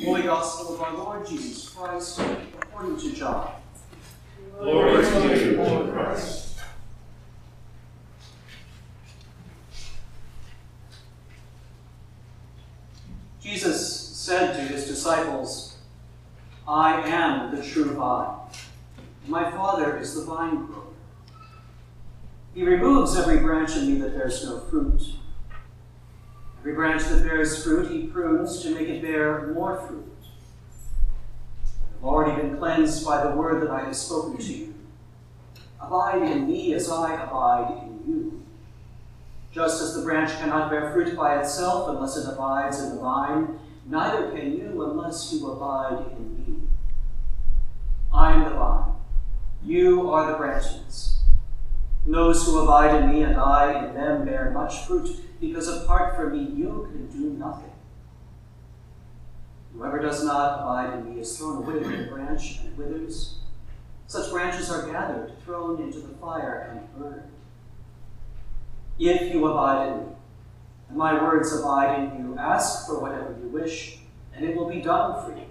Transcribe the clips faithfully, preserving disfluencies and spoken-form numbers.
Holy Gospel of our Lord Jesus Christ, according to John. Glory to you, Lord Christ. Jesus said to his disciples, I am the true vine. My Father is the vine grower. He removes every branch in me that bears no fruit. Every branch that bears fruit, he prunes to make it bear more fruit. I have already been cleansed by the word that I have spoken to you. Abide in me as I abide in you. Just as the branch cannot bear fruit by itself unless it abides in the vine, neither can you unless you abide in me. I am the vine. You are the branches. Those who abide in me and I in them bear much fruit, because apart from me you can do nothing. Whoever does not abide in me is thrown away like a branch and withers. Such branches are gathered, thrown into the fire, and burned. If you abide in me, and my words abide in you, ask for whatever you wish, and it will be done for you.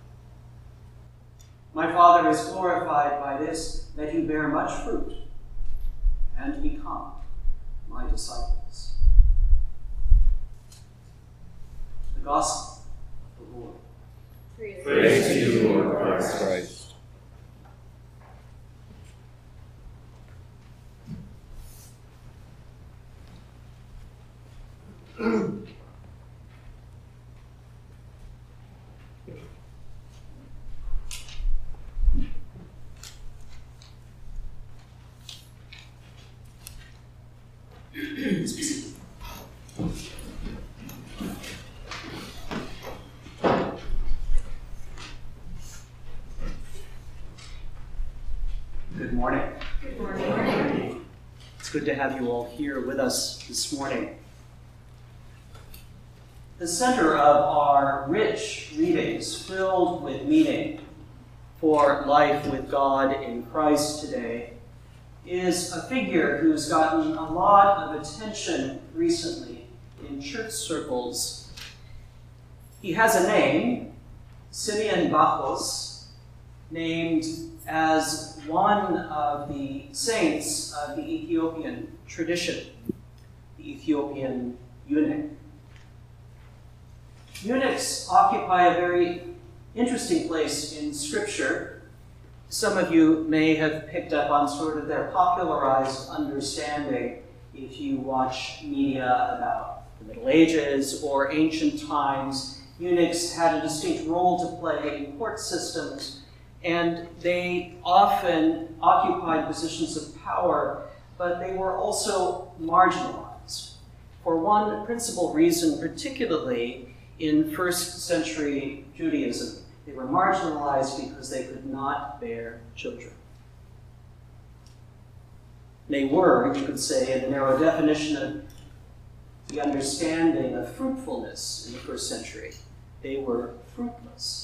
My Father is glorified by this, that you bear much fruit, and become my disciples. The Gospel of the Lord. Praise, Praise to you, Lord Christ. Christ. Good morning. Good morning. It's good to have you all here with us this morning. The center of our rich readings filled with meaning for life with God in Christ today is a figure who's gotten a lot of attention recently in church circles. He has a name, Simeon Bacchus, named as one of the saints of the Ethiopian tradition, the Ethiopian eunuch. Eunuchs occupy a very interesting place in Scripture. Some of you may have picked up on sort of their popularized understanding if you watch media about the Middle Ages or ancient times. Eunuchs had a distinct role to play in court systems, and they often occupied positions of power, but they were also marginalized. For one principal reason, particularly in first century Judaism, they were marginalized because they could not bear children. They were, you could say, in the narrow definition of the understanding of fruitfulness in the first century, they were fruitless.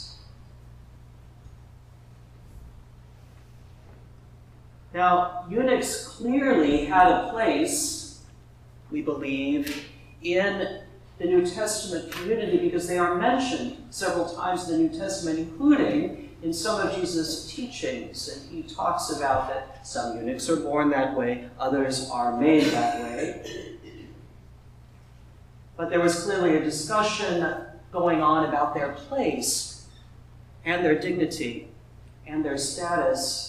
Now, eunuchs clearly had a place, we believe, in the New Testament community because they are mentioned several times in the New Testament, including in some of Jesus' teachings. And he talks about that some eunuchs are born that way, others are made that way. But there was clearly a discussion going on about their place and their dignity and their status.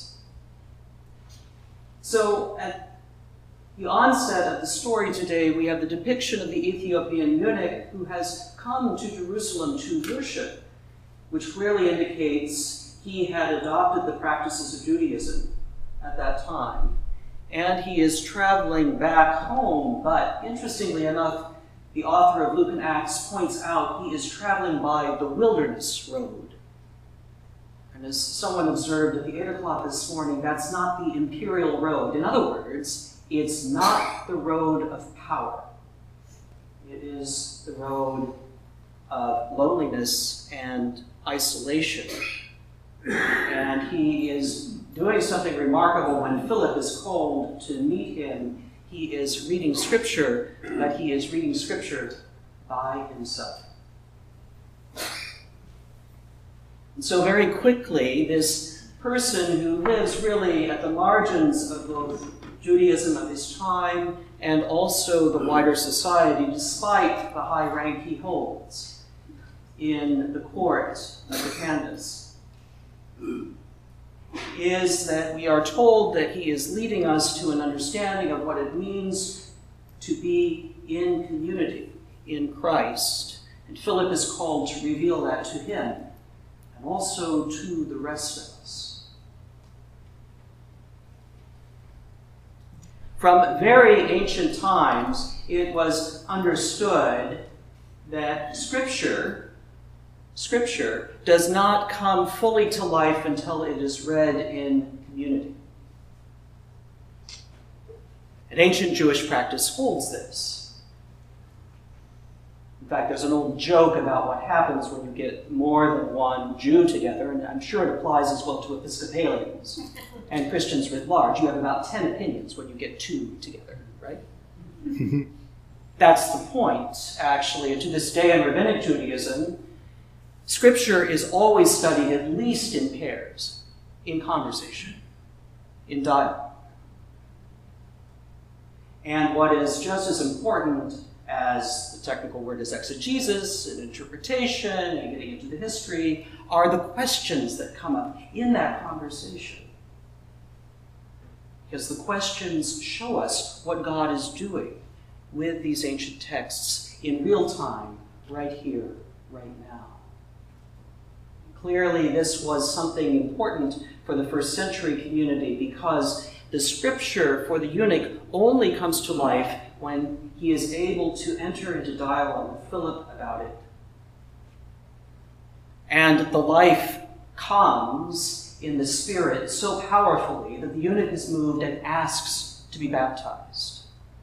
So at the onset of the story today, we have the depiction of the Ethiopian eunuch who has come to Jerusalem to worship, which clearly indicates he had adopted the practices of Judaism at that time. And he is traveling back home, but interestingly enough, the author of Luke and Acts points out he is traveling by the wilderness road. And as someone observed at the eight o'clock this morning, that's not the imperial road. In other words, it's not the road of power. It is the road of loneliness and isolation. And he is doing something remarkable when Philip is called to meet him. He is reading Scripture, but he is reading Scripture by himself. And so very quickly, this person who lives really at the margins of both Judaism of his time and also the wider society, despite the high rank he holds in the court of the Candace, is that we are told that he is leading us to an understanding of what it means to be in community in Christ. And Philip is called to reveal that to him and also to the rest of us. From very ancient times, it was understood that Scripture, Scripture does not come fully to life until it is read in community. And ancient Jewish practice holds this. In fact, there's an old joke about what happens when you get more than one Jew together, and I'm sure it applies as well to Episcopalians and Christians writ large. You have about ten opinions when you get two together, right? That's the point, actually. And to this day in Rabbinic Judaism, Scripture is always studied at least in pairs, in conversation, in dialogue. And what is just as important as the technical word is exegesis and interpretation and getting into the history are the questions that come up in that conversation. Because the questions show us what God is doing with these ancient texts in real time, right here, right now. Clearly, this was something important for the first century community because the Scripture for the eunuch only comes to life when he is able to enter into dialogue with Philip about it. And the life comes in the Spirit so powerfully that the eunuch is moved and asks to be baptized.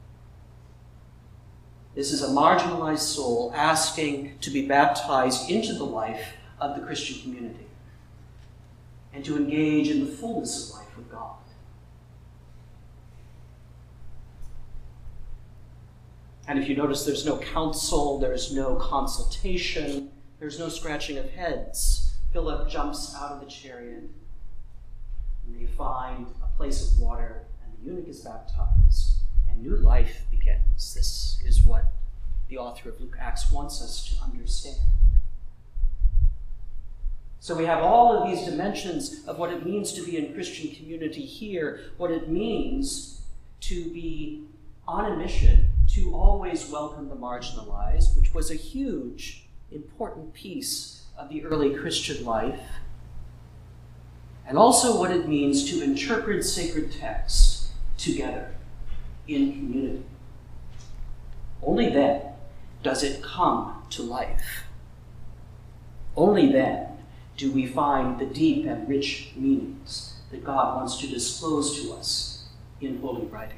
This is a marginalized soul asking to be baptized into the life of the Christian community and to engage in the fullness of life with God. And if you notice, there's no counsel, there's no consultation, there's no scratching of heads. Philip jumps out of the chariot, and they find a place of water, and the eunuch is baptized, and new life begins. This is what the author of Luke Acts wants us to understand. So we have all of these dimensions of what it means to be in Christian community here, what it means to be on a mission to always welcome the marginalized, which was a huge, important piece of the early Christian life, and also what it means to interpret sacred text together in community. Only then does it come to life. Only then do we find the deep and rich meanings that God wants to disclose to us in Holy Writing.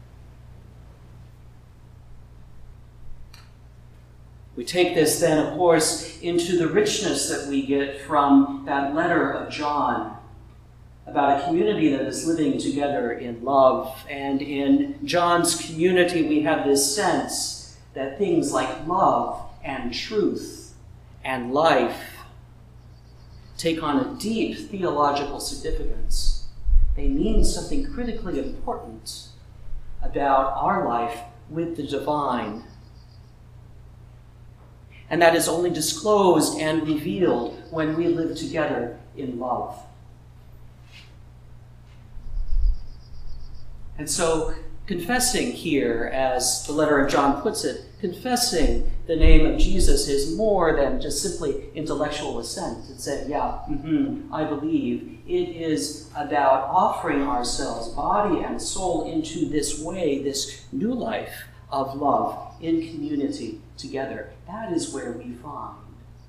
We take this then, of course, into the richness that we get from that letter of John about a community that is living together in love. And in John's community, we have this sense that things like love and truth and life take on a deep theological significance. They mean something critically important about our life with the divine. And that is only disclosed and revealed when we live together in love. And so, confessing here, as the letter of John puts it, confessing the name of Jesus is more than just simply intellectual assent and saying, yeah, mm-hmm, I believe. It is about offering ourselves, body and soul, into this way, this new life of love in community together. That is where we find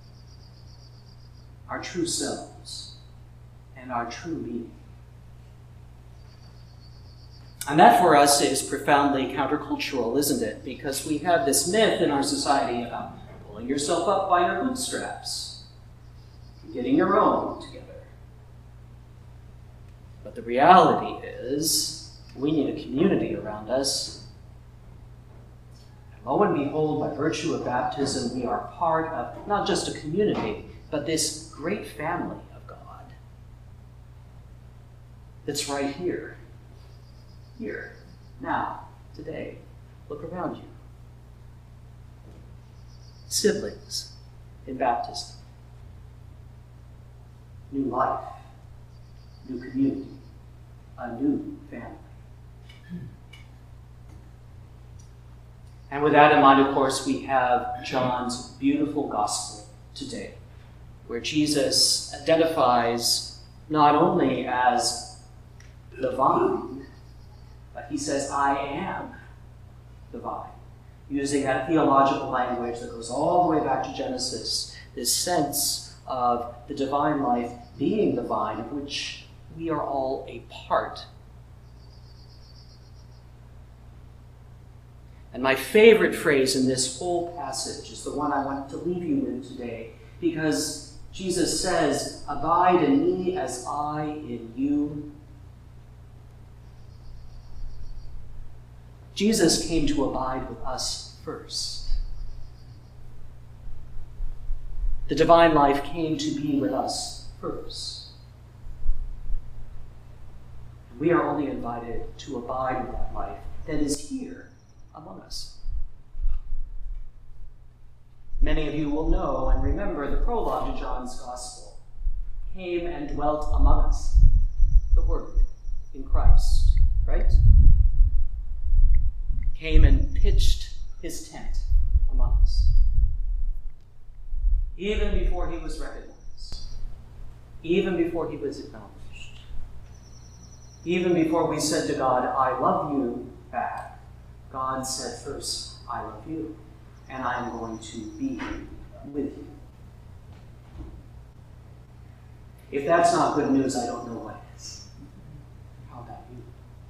our true selves and our true meaning. And that for us is profoundly countercultural, isn't it? Because we have this myth in our society about pulling yourself up by your bootstraps, getting your own together. But the reality is, we need a community around us. And lo and behold, by virtue of baptism, we are part of not just a community, but this great family of God that's right here, here, now, today. Look around you. Siblings in baptism. New life, new community, a new family. And with that in mind, of course, we have John's beautiful gospel today, where Jesus identifies not only as the vine, but he says, I am the vine, using that theological language that goes all the way back to Genesis, this sense of the divine life being the vine, of which we are all a part. And my favorite phrase in this whole passage is the one I want to leave you with today, because Jesus says, abide in me as I in you. Jesus came to abide with us first. The divine life came to be with us first. We are only invited to abide with that life that is here among us. Many of you will know and remember the prologue to John's Gospel. Came and dwelt among us, the Word in Christ, right? Came and pitched his tent among us. Even before he was recognized, even before he was acknowledged, even before we said to God, I love you back, God said first, I love you, and I am going to be with you. If that's not good news, I don't know what is. How about you?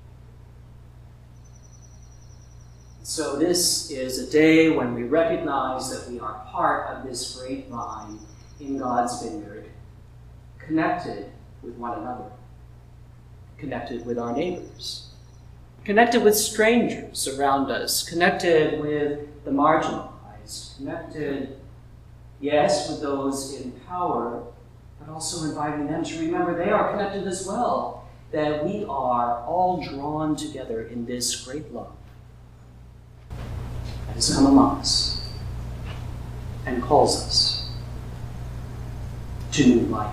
So this is a day when we recognize that we are part of this great vine in God's vineyard, connected with one another, connected with our neighbors, connected with strangers around us, connected with the marginalized, connected, yes, with those in power, but also inviting them to remember they are connected as well, that we are all drawn together in this great love that has come among us and calls us to new life.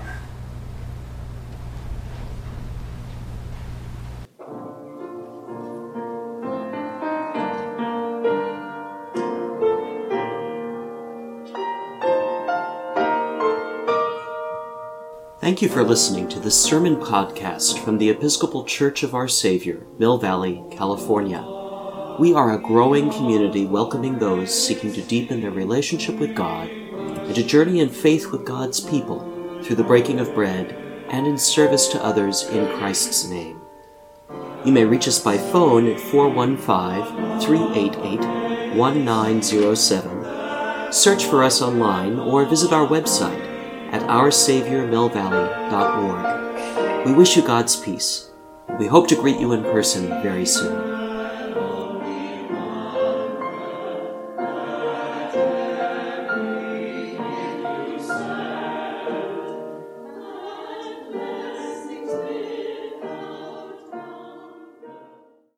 Thank you for listening to this sermon podcast from the Episcopal Church of Our Savior, Mill Valley, California. We are a growing community welcoming those seeking to deepen their relationship with God and to journey in faith with God's people through the breaking of bread and in service to others in Christ's name. You may reach us by phone at four one five, three eight eight, one nine zero seven, search for us online, or visit our website at our savior mill valley dot org. We wish you God's peace. We hope to greet you in person very soon.